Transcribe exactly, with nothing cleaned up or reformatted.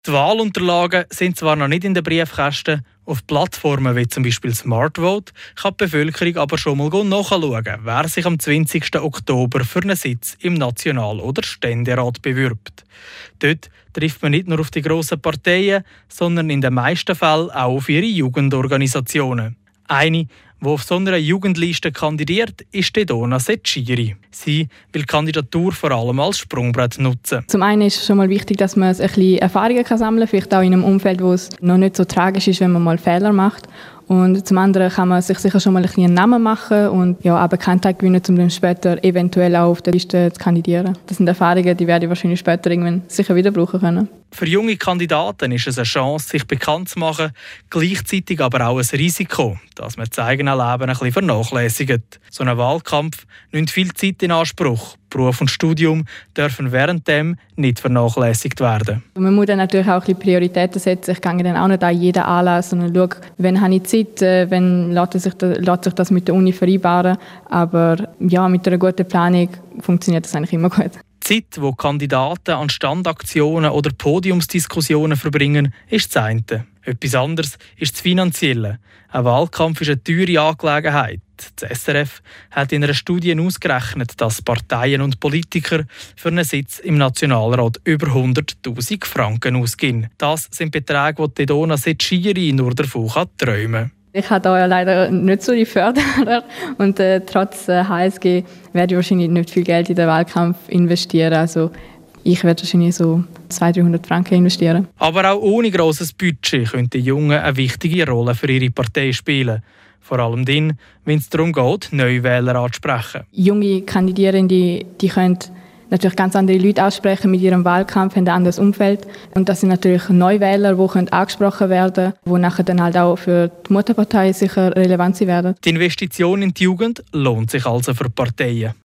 Die Wahlunterlagen sind zwar noch nicht in den Briefkästen, auf Plattformen wie zum Beispiel Smartvote kann die Bevölkerung aber schon mal nachschauen, wer sich am zwanzigsten Oktober für einen Sitz im National- oder Ständerat bewirbt. Dort trifft man nicht nur auf die grossen Parteien, sondern in den meisten Fällen auch auf ihre Jugendorganisationen. Eine, die auf so einer Jugendliste kandidiert, ist Dodona Secchiri. Sie will die Kandidatur vor allem als Sprungbrett nutzen. Zum einen ist es schon mal wichtig, dass man ein bisschen Erfahrungen sammeln kann, vielleicht auch in einem Umfeld, wo es noch nicht so tragisch ist, wenn man mal Fehler macht. Und zum anderen kann man sich sicher schon mal ein bisschen einen Namen machen und ja, auch Bekanntheit gewinnen, um dann später eventuell auch auf der Liste zu kandidieren. Das sind Erfahrungen, die werde ich wahrscheinlich später irgendwann sicher wieder brauchen können. Für junge Kandidaten ist es eine Chance, sich bekannt zu machen, gleichzeitig aber auch ein Risiko, dass man das eigene Leben ein bisschen vernachlässigt. So ein Wahlkampf nimmt viel Zeit in Anspruch. Beruf und Studium dürfen währenddem nicht vernachlässigt werden. Man muss dann natürlich auch ein bisschen Prioritäten setzen. Ich gehe dann auch nicht an jeden Anlass, sondern schaue, wenn habe ich Zeit, wenn lässt sich, das, lässt sich das mit der Uni vereinbaren. Aber ja, mit einer guten Planung funktioniert das eigentlich immer gut. Die Zeit, die Kandidaten an Standaktionen oder Podiumsdiskussionen verbringen, ist das eine. Etwas anderes ist das Finanzielle. Ein Wahlkampf ist eine teure Angelegenheit. Das S R F hat in einer Studie ausgerechnet, dass Parteien und Politiker für einen Sitz im Nationalrat über hunderttausend Franken ausgeben. Das sind Beträge, die Dodona Secchiri nur davon träumen kann. Ich habe da ja leider nicht so die Förderer und äh, trotz äh, H S G werde ich wahrscheinlich nicht viel Geld in den Wahlkampf investieren. Also ich werde wahrscheinlich so zweihundert, dreihundert Franken investieren. Aber auch ohne grosses Budget können die Jungen eine wichtige Rolle für ihre Partei spielen. Vor allem dann, wenn es darum geht, Neuwähler anzusprechen. Junge Kandidierende, die können natürlich ganz andere Leute aussprechen mit ihrem Wahlkampf, haben ein anderes Umfeld. Und das sind natürlich Neuwähler, die angesprochen werden können, die nachher dann halt auch für die Mutterpartei sicher relevant sein werden. Die Investition in die Jugend lohnt sich also für Parteien.